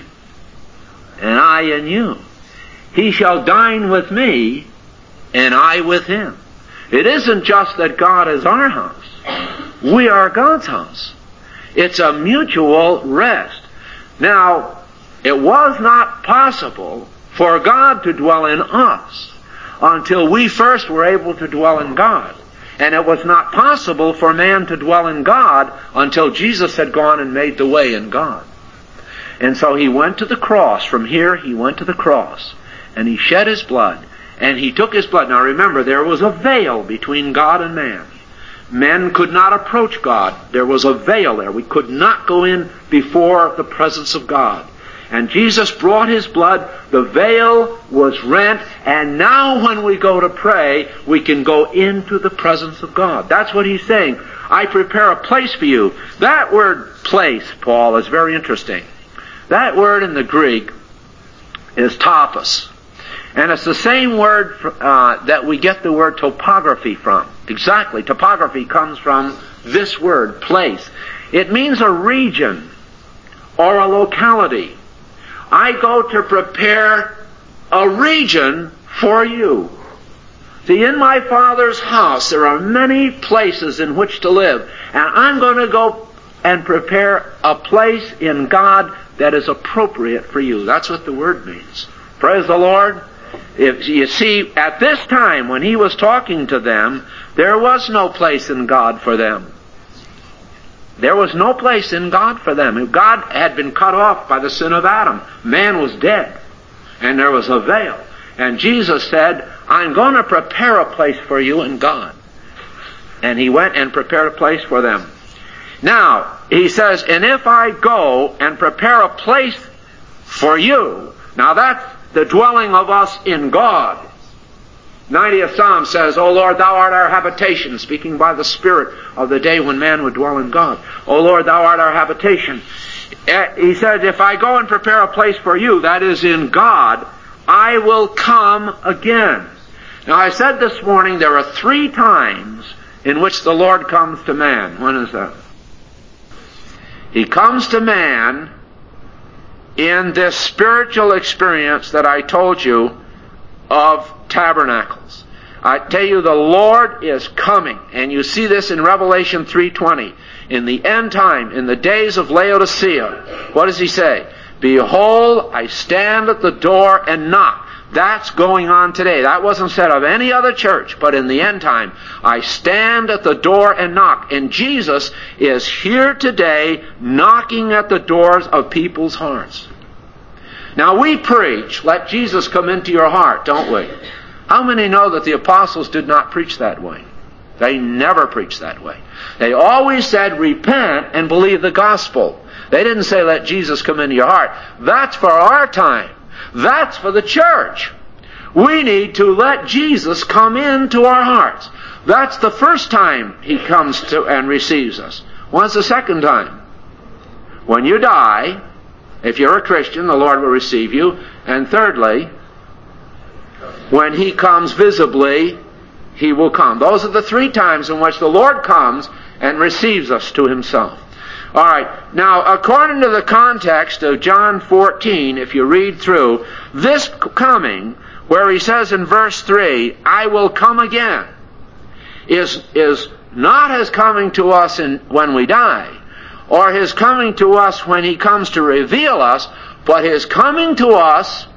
and I in you. He shall dine with me, and I with him. It isn't just that God is our house. We are God's house. It's a mutual rest. Now, it was not possible for God to dwell in us until we first were able to dwell in God. And it was not possible for man to dwell in God until Jesus had gone and made the way in God. And so He went to the cross. From here, He went to the cross. And He shed His blood. And He took His blood. Now remember, there was a veil between God and man. Men could not approach God. There was a veil there. We could not go in before the presence of God. And Jesus brought His blood. The veil was rent. And now when we go to pray, we can go into the presence of God. That's what He's saying. I prepare a place for you. That word place, Paul, is very interesting. That word in the Greek is topos. And it's the same word that we get the word topography from. Exactly. Topography comes from this word, place. It means a region or a locality. I go to prepare a region for you. See, in my Father's house there are many places in which to live. And I'm going to go and prepare a place in God that is appropriate for you. That's what the word means. Praise the Lord. If you see, at this time when He was talking to them, there was no place in God for them. There was no place in God for them. God had been cut off by the sin of Adam. Man was dead. And there was a veil. And Jesus said, I'm going to prepare a place for you in God. And he went and prepared a place for them. Now, he says, and if I go and prepare a place for you, now that's the dwelling of us in God. 90th Psalm says, O Lord, thou art our habitation, speaking by the Spirit of the day when man would dwell in God. O Lord, thou art our habitation. He says, if I go and prepare a place for you, that is in God, I will come again. Now I said this morning there are 3 times in which the Lord comes to man. When is that? He comes to man in this spiritual experience that I told you of tabernacles. I tell you, the Lord is coming, and you see this in Revelation 3:20. In the end time, in the days of Laodicea, what does he say? Behold, I stand at the door and knock. That's going on today. That wasn't said of any other church, but in the end time, I stand at the door and knock. And Jesus is here today knocking at the doors of people's hearts. Now we preach, let Jesus come into your heart, don't we? How many know that the apostles did not preach that way? They never preached that way. They always said, repent and believe the gospel. They didn't say, let Jesus come into your heart. That's for our time. That's for the church. We need to let Jesus come into our hearts. That's the first time he comes to and receives us. When's the second time? When you die, if you're a Christian, the Lord will receive you. And thirdly, when he comes visibly, he will come. Those are the 3 times in which the Lord comes and receives us to himself. All right. Now, according to the context of John 14, if you read through, this coming, where he says in verse 3, I will come again, is not his coming to us when we die, or his coming to us when he comes to reveal us, but his coming to us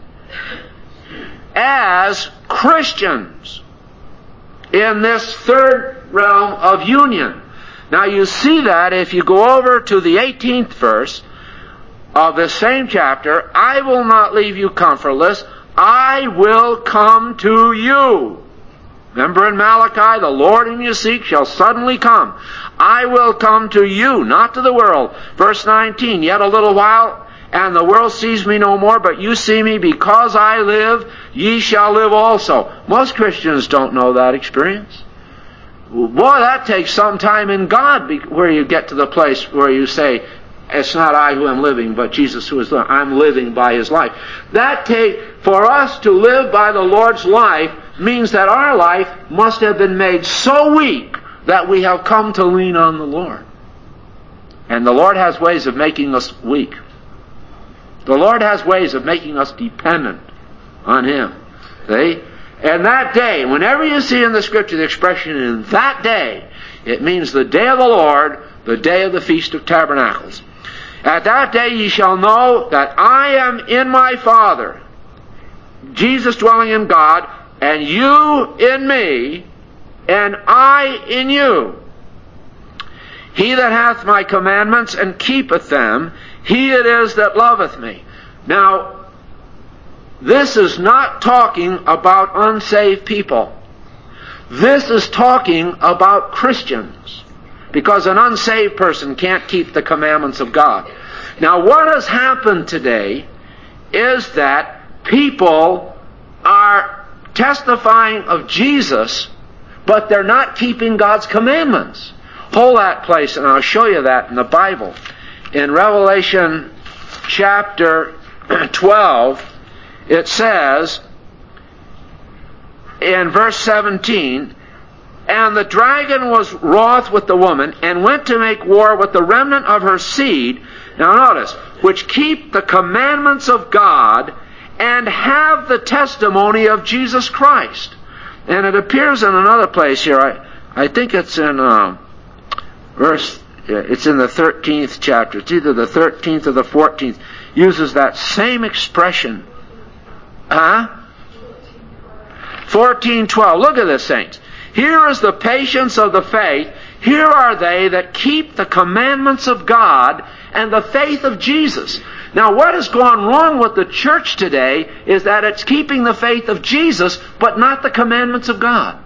as Christians in this third realm of union. Now you see that if you go over to the 18th verse of this same chapter, I will not leave you comfortless, I will come to you. Remember in Malachi, the Lord whom you seek shall suddenly come. I will come to you, not to the world. Verse 19, yet a little while, and the world sees me no more, but you see me, because I live, ye shall live also. Most Christians don't know that experience. Boy, that takes some time in God where you get to the place where you say, it's not I who am living, but Jesus who is living. I'm living by his life. For us to live by the Lord's life means that our life must have been made so weak that we have come to lean on the Lord. And the Lord has ways of making us weak. The Lord has ways of making us dependent on him. See? And that day, whenever you see in the Scripture the expression in that day, it means the day of the Lord, the day of the Feast of Tabernacles. At that day ye shall know that I am in my Father, Jesus dwelling in God, and you in me, and I in you. He that hath my commandments and keepeth them, he it is that loveth me. Now, this is not talking about unsaved people. This is talking about Christians. Because an unsaved person can't keep the commandments of God. Now, what has happened today is that people are testifying of Jesus, but they're not keeping God's commandments. Hold that place, and I'll show you that in the Bible. In Revelation chapter 12, it says, in verse 17, and the dragon was wroth with the woman, and went to make war with the remnant of her seed, now notice, which keep the commandments of God, and have the testimony of Jesus Christ. And it appears in another place here, I think it's in it's in the 13th chapter, it's either the 13th or the 14th, uses that same expression. 14:12. Look at this, saints. Here is the patience of the faith. Here are they that keep the commandments of God and the faith of Jesus. Now, what has gone wrong with the church today is that it's keeping the faith of Jesus, but not the commandments of God.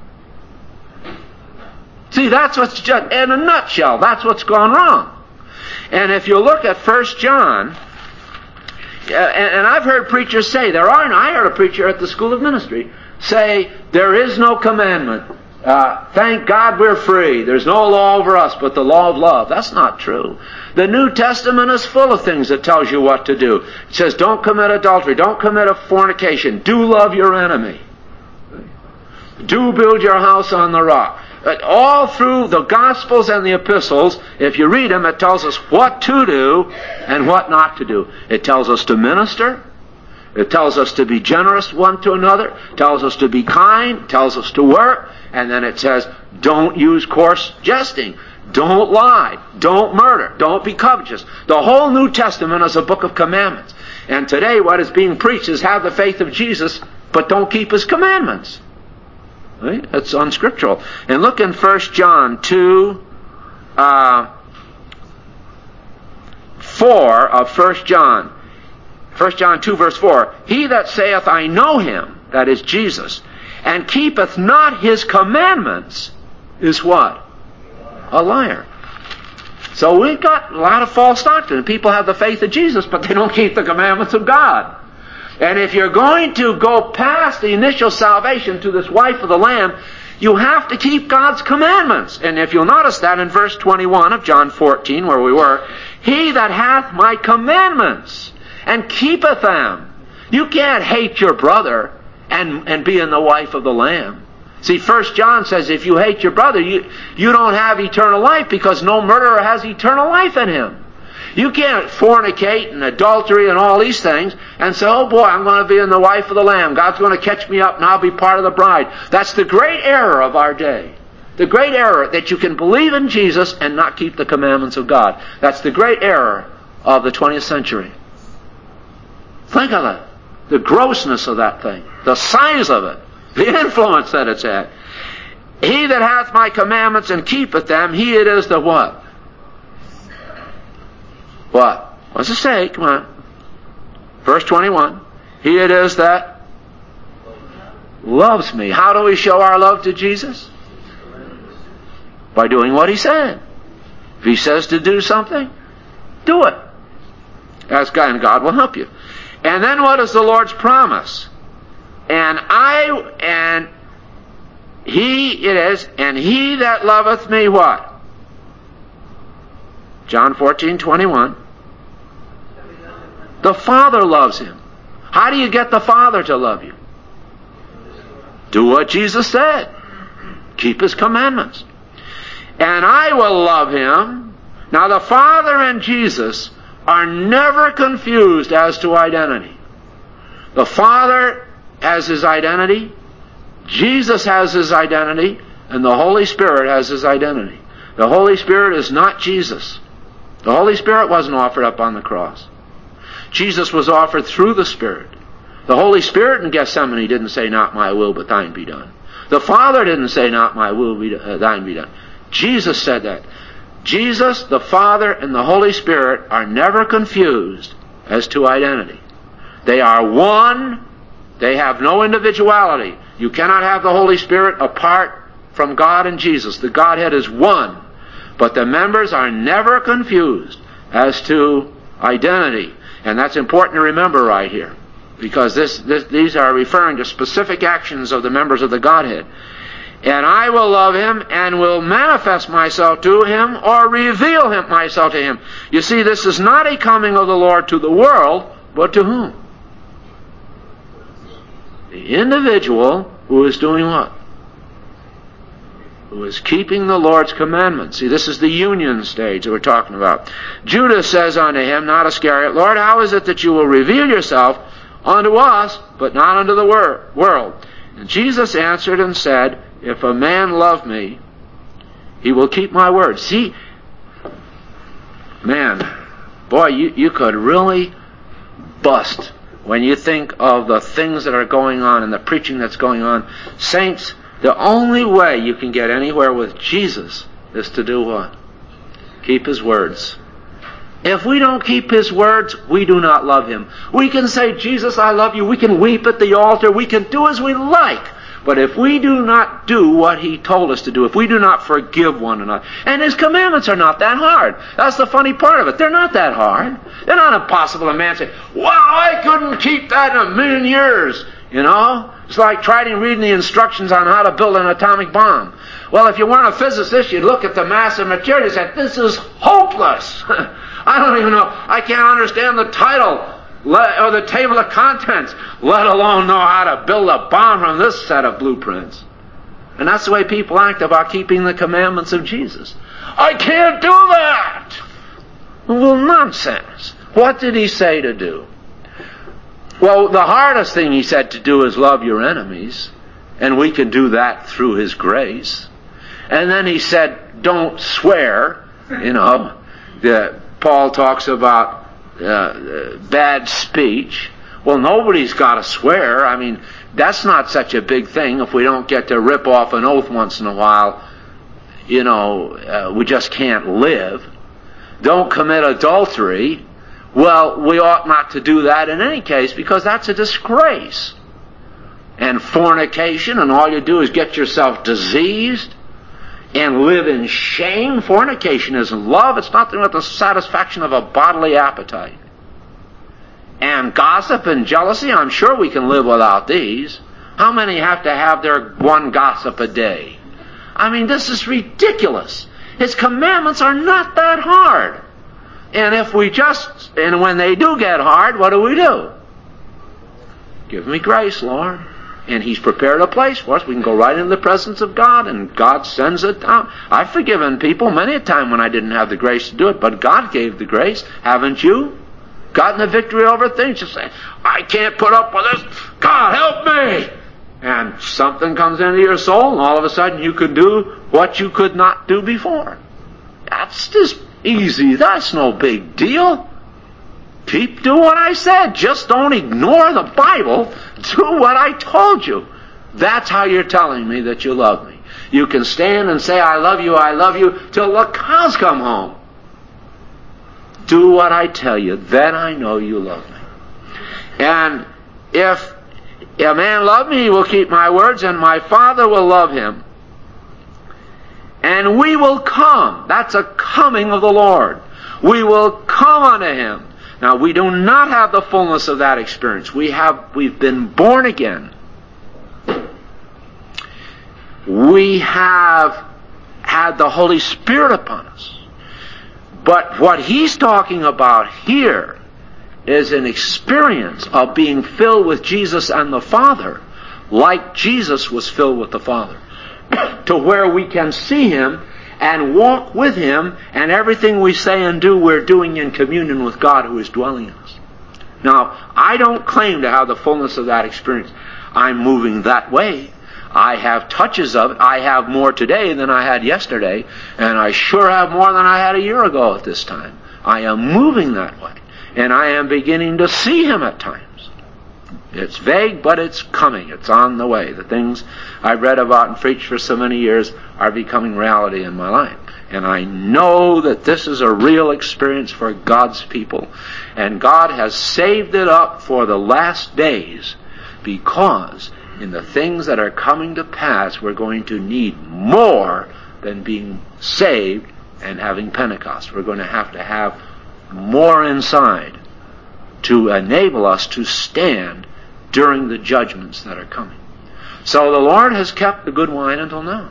See, that's what's just, in a nutshell, that's what's gone wrong. And if you look at 1 John, and I've heard preachers say, I heard a preacher at the School of Ministry say, there is no commandment. Thank God we're free. There's no law over us but the law of love. That's not true. The New Testament is full of things that tells you what to do. It says, don't commit adultery. Don't commit a fornication. Do love your enemy. Do build your house on the rock. All through the Gospels and the Epistles, if you read them, it tells us what to do and what not to do. It tells us to minister. It tells us to be generous one to another. It tells us to be kind. It tells us to work. And then it says, don't use coarse jesting. Don't lie. Don't murder. Don't be covetous. The whole New Testament is a book of commandments. And today what is being preached is have the faith of Jesus, but don't keep His commandments. Right? That's unscriptural. And look in 1 John 2, 4 of 1 John. 1 John 2 verse 4. He that saith, I know Him, that is Jesus, and keepeth not His commandments, is what? A liar. So we've got a lot of false doctrine. People have the faith of Jesus, but they don't keep the commandments of God. And if you're going to go past the initial salvation to this wife of the Lamb, you have to keep God's commandments. And if you'll notice that in verse 21 of John 14, where we were, He that hath my commandments and keepeth them. You can't hate your brother and be in the wife of the Lamb. See, 1 John says if you hate your brother, you don't have eternal life, because no murderer has eternal life in him. You can't fornicate and adultery and all these things and say, oh boy, I'm going to be in the wife of the Lamb. God's going to catch me up and I'll be part of the bride. That's the great error of our day. The great error that you can believe in Jesus and not keep the commandments of God. That's the great error of the 20th century. Think of it. The grossness of that thing. The size of it. The influence that it's had. He that hath my commandments and keepeth them, he it is that what? What? What's it say? Come on. Verse 21. He it is that loves me. How do we show our love to Jesus? By doing what He said. If He says to do something, do it. Ask God, and God will help you. And then what is the Lord's promise? And He it is, and he that loveth me what? John 14:21. The Father loves him. How do you get the Father to love you? Do what Jesus said. Keep His commandments. And I will love him. Now the Father and Jesus are never confused as to identity. The Father has His identity, Jesus has His identity, and the Holy Spirit has His identity. The Holy Spirit is not Jesus. The Holy Spirit wasn't offered up on the cross. Jesus was offered through the Spirit. The Holy Spirit in Gethsemane didn't say, not my will, but thine be done. The Father didn't say, not my will, thine be done. Jesus said that. Jesus, the Father, and the Holy Spirit are never confused as to identity. They are one. They have no individuality. You cannot have the Holy Spirit apart from God and Jesus. The Godhead is one. But the members are never confused as to identity. And that's important to remember right here. Because these are referring to specific actions of the members of the Godhead. And I will love him and will manifest myself to him or reveal myself to him. You see, this is not a coming of the Lord to the world, but to whom? The individual who is doing what? Who is keeping the Lord's commandments. See, this is the union stage that we're talking about. Judas says unto him, not Iscariot, Lord, how is it that you will reveal yourself unto us, but not unto the world? And Jesus answered and said, if a man love me, he will keep my word. See, man, boy, you could really bust when you think of the things that are going on and the preaching that's going on. Saints, the only way you can get anywhere with Jesus is to do what? Keep His words. If we don't keep His words, we do not love Him. We can say, Jesus, I love you. We can weep at the altar. We can do as we like. But if we do not do what He told us to do, if we do not forgive one another, and His commandments are not that hard. That's the funny part of it. They're not that hard. They're not impossible. A man say, wow, I couldn't keep that in a million years. You know? It's like trying reading the instructions on how to build an atomic bomb. Well, if you weren't a physicist, you'd look at the mass of material and say, this is hopeless. I don't even know. I can't understand the title or the table of contents, let alone know how to build a bomb from this set of blueprints. And that's the way people act about keeping the commandments of Jesus. I can't do that! Well, nonsense. What did He say to do? Well, the hardest thing He said to do is love your enemies. And we can do that through His grace. And then He said, don't swear. You know, Paul talks about bad speech. Well, nobody's got to swear. I mean, that's not such a big thing. If we don't get to rip off an oath once in a while, you know, we just can't live. Don't commit adultery. Well, we ought not to do that in any case because that's a disgrace. And fornication, and all you do is get yourself diseased and live in shame. Fornication isn't love. It's nothing but the satisfaction of a bodily appetite. And gossip and jealousy, I'm sure we can live without these. How many have to have their one gossip a day? I mean, this is ridiculous. His commandments are not that hard. And if we and when they do get hard, what do? Give me grace, Lord. And He's prepared a place for us. We can go right into the presence of God, and God sends it down. I've forgiven people many a time when I didn't have the grace to do it, but God gave the grace. Haven't you? Gotten the victory over things? You say, I can't put up with this. God, help me! And something comes into your soul, and all of a sudden you can do what you could not do before. That's just easy. That's no big deal. Do what I said. Just don't ignore the Bible. Do what I told you. That's how you're telling me that you love me. You can stand and say, I love you, till the cows come home. Do what I tell you. Then I know you love me. And if a man love me, he will keep my words, and my Father will love him. And we will come. That's a coming of the Lord. We will come unto Him. Now, we do not have the fullness of that experience. We've been born again. We have had the Holy Spirit upon us. But what He's talking about here is an experience of being filled with Jesus and the Father, like Jesus was filled with the Father, to where we can see Him and walk with Him, and everything we say and do, we're doing in communion with God who is dwelling in us. Now, I don't claim to have the fullness of that experience. I'm moving that way. I have touches of it. I have more today than I had yesterday, and I sure have more than I had a year ago at this time. I am moving that way, and I am beginning to see Him at times. It's vague, but it's coming. It's on the way. The things I read about and preached for so many years are becoming reality in my life. And I know that this is a real experience for God's people. And God has saved it up for the last days, because in the things that are coming to pass, we're going to need more than being saved and having Pentecost. We're going to have more inside to enable us to stand during the judgments that are coming. So the Lord has kept the good wine until now.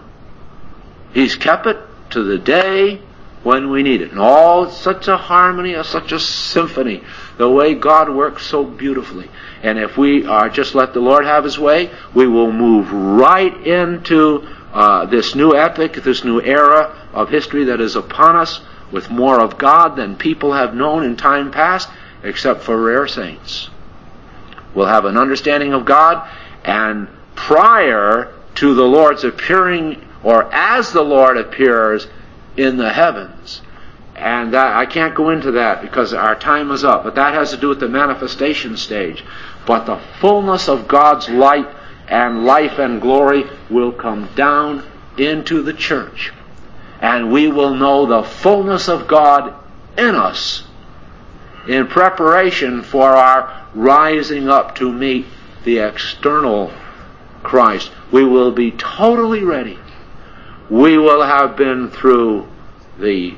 He's kept it to the day when we need it. And all such a harmony, such a symphony, the way God works so beautifully. And if we are just let the Lord have His way, we will move right into this new epoch, this new era of history that is upon us, with more of God than people have known in time past, except for rare saints. We'll have an understanding of God, and prior to the Lord's appearing, or as the Lord appears in the heavens. And I can't go into that because our time is up, but that has to do with the manifestation stage. But the fullness of God's light and life and glory will come down into the church. and we will know the fullness of God in us in preparation for our rising up to meet the external Christ. We will be totally ready. We will have been through the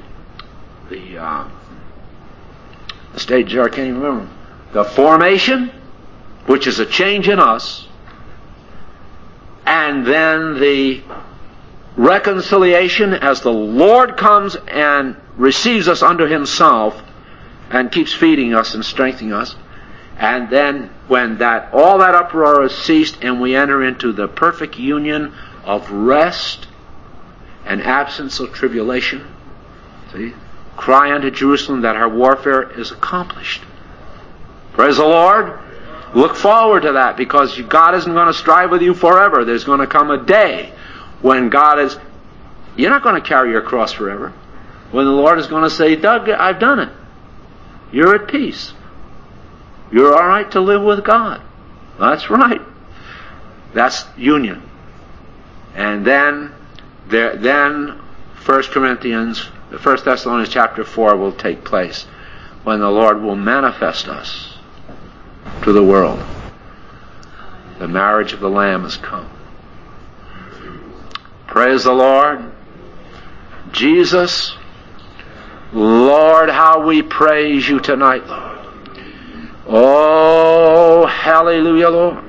stage there, I can't even remember. The formation, which is a change in us, and then the reconciliation as the Lord comes and receives us unto Himself and keeps feeding us and strengthening us. And then when all that uproar has ceased and we enter into the perfect union of rest and absence of tribulation, see, cry unto Jerusalem that her warfare is accomplished. Praise the Lord. Look forward to that, because God isn't going to strive with you forever. There's going to come a day when you're not going to carry your cross forever. When the Lord is going to say, Doug, I've done it. You're at peace. You're all right to live with God. That's right. That's union. And then 1 Thessalonians chapter 4 will take place, when the Lord will manifest us to the world. The marriage of the Lamb has come. Praise the Lord. Jesus, Lord, how we praise you tonight, Lord. Oh, hallelujah, Lord.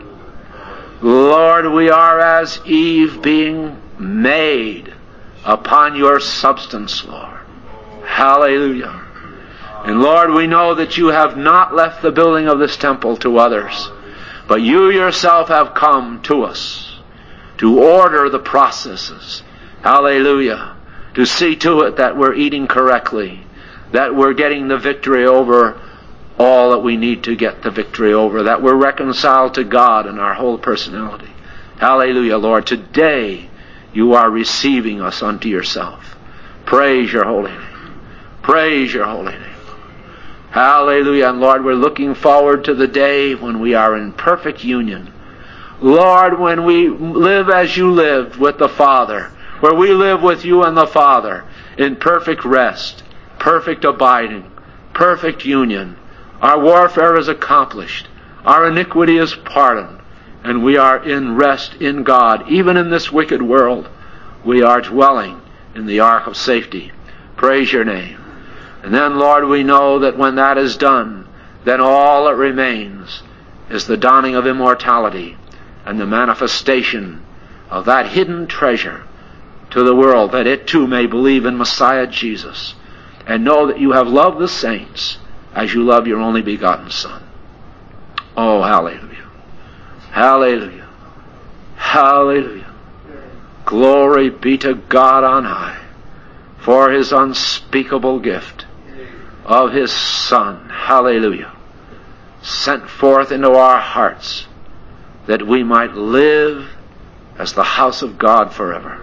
Lord, we are as Eve being made upon your substance, Lord. Hallelujah. And Lord, we know that you have not left the building of this temple to others, but you yourself have come to us to order the processes. Hallelujah. To see to it that we're eating correctly, that we're getting the victory over all that we need to get the victory over, that we're reconciled to God in our whole personality. Hallelujah, Lord. Today you are receiving us unto yourself. Praise your holy name. Praise your holy name. Hallelujah. And Lord, we're looking forward to the day when we are in perfect union. Lord, when we live as you lived with the Father, where we live with you and the Father in perfect rest, perfect abiding, perfect union. Our warfare is accomplished. Our iniquity is pardoned. And we are in rest in God. Even in this wicked world, we are dwelling in the ark of safety. Praise your name. And then, Lord, we know that when that is done, then all that remains is the dawning of immortality and the manifestation of that hidden treasure to the world, that it too may believe in Messiah Jesus and know that you have loved the saints as you love your only begotten Son. Oh, hallelujah. Hallelujah. Hallelujah. Glory be to God on high for His unspeakable gift of His Son. Hallelujah. Sent forth into our hearts that we might live as the house of God forever.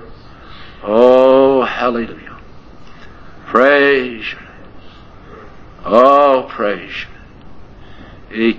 Oh, hallelujah. Praise you. Oh, praise you.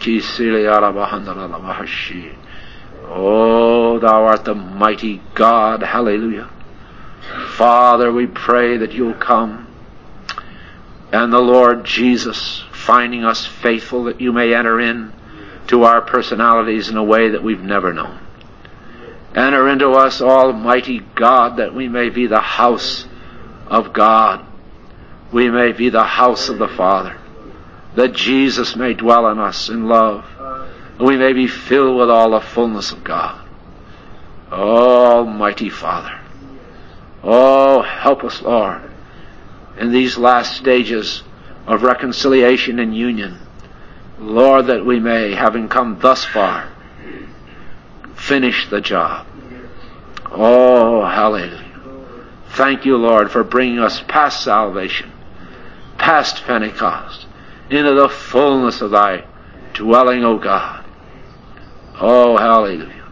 Oh, thou art the mighty God. Hallelujah. Father, we pray that you'll come, and the Lord Jesus, finding us faithful, that you may enter in to our personalities in a way that we've never known. Enter into us, Almighty God, that we may be the house of God. We may be the house of the Father. That Jesus may dwell in us in love. And we may be filled with all the fullness of God. Almighty Father. Oh, help us, Lord, in these last stages of reconciliation and union. Lord, that we may, having come thus far, finish the job. Oh, hallelujah. Thank you, Lord, for bringing us past salvation, past Pentecost, into the fullness of thy dwelling, O God. Oh, hallelujah.